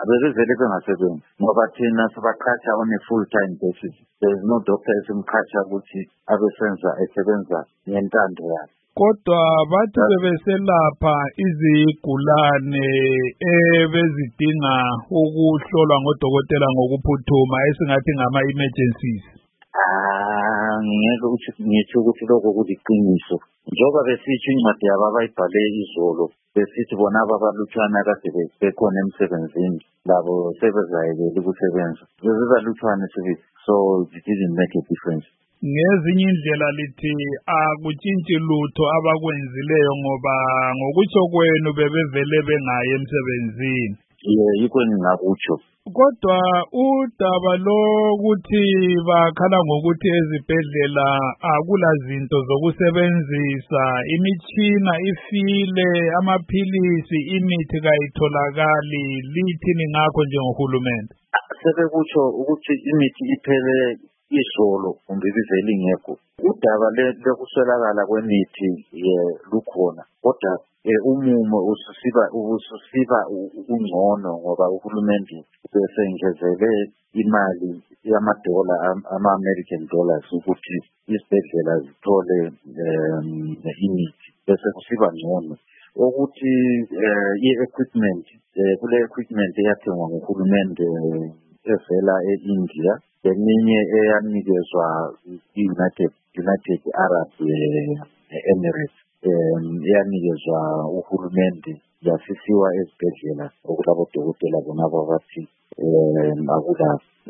Bebevele bengasebenzi ngoba thina sibaqhatsha on a full-time basis. There is no doctor esimqhatsha ukuthi abesenza esebenza ngentando yakhe. Kodwa bathi bebeselapha izigulane ebezidinga ukuhlolwa ngodokotela ngokuphuthuma esingathi ngama-emergencies. Ngeke ngisho ukuthi lokho kuliqiniso. Njengoba besitsho incwadi yabo abayibhale izolo, besithi bona ababalutshwana kade bekhona emsebenzini, labo sebezayekela ukusebenza. Bebebalutshwane sibili, so it didn't make a difference. Ngezinye indlela lithi akutshintshi lutho abakwenzileyo ngoba ngokutsho kwenu bebevele bengayi emsebenzini. Yikho ngingakutsho. Kodwa udaba lokuthi bakhala ngokuthi ezibhedlela akula zinto zokusebenzisa, imitshina ifile, amaphilisi, imithi kayitholakali, lithini ngakho njengohulumende? Sebekutsho ukuthi imithi iphele izolo kumbe ibivele ingekho. Udaba lokuswelakala kwemithi lukhona, kodwa umumo ususiba ungcono ngoba uhulumende besengezele imali yamadola ama-American dollars ukuthi izibhedlela zithole imithi, bese kusiba ngcono. Ukuthi i-equipment, kule equipment eyathengwa nguhulumende evela e-India, eminye eyanikezwa i-United Arab Emirates, eyanikezwa uhulumende yasisiwa ezibhedlela okulabo dokotela bona abathi akula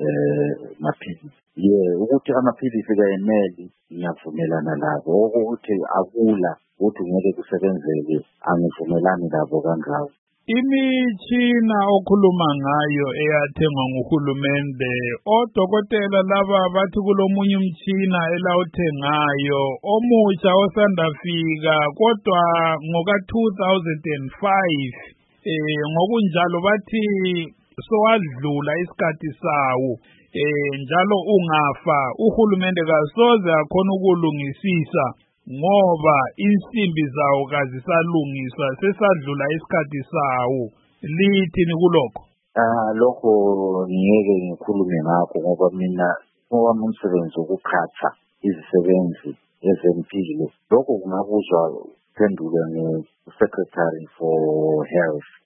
maphilisi. Ukuthi amaphilisi kayeneli ngiyavumelana labo, ukuthi akula ukuthi ngeke kusebenzeke angivumelani labo kangako. Imitshina okhuluma ngayo eyathengwa nguhulumende, odokotela laba bathi kulomunye umtshina elawuthengayo omutsha osandafika kodwa ngoka-2005 ngokunjalo bathi sowadlula isikhathi sawo, njalo ungafa uhulumende kasoze akhona ukulungisisa ngoba insimbi zawo kazisalungiswa, sesadlula isikhathi sawo. Lithini kulokho? Lokho ngeke ngikhulume ngakho ngoba mina owami umsebenzi wokuqhatsha izisebenzi ezempilo. Lokho kungabuzwa phendulwe nge-Secretary for Health.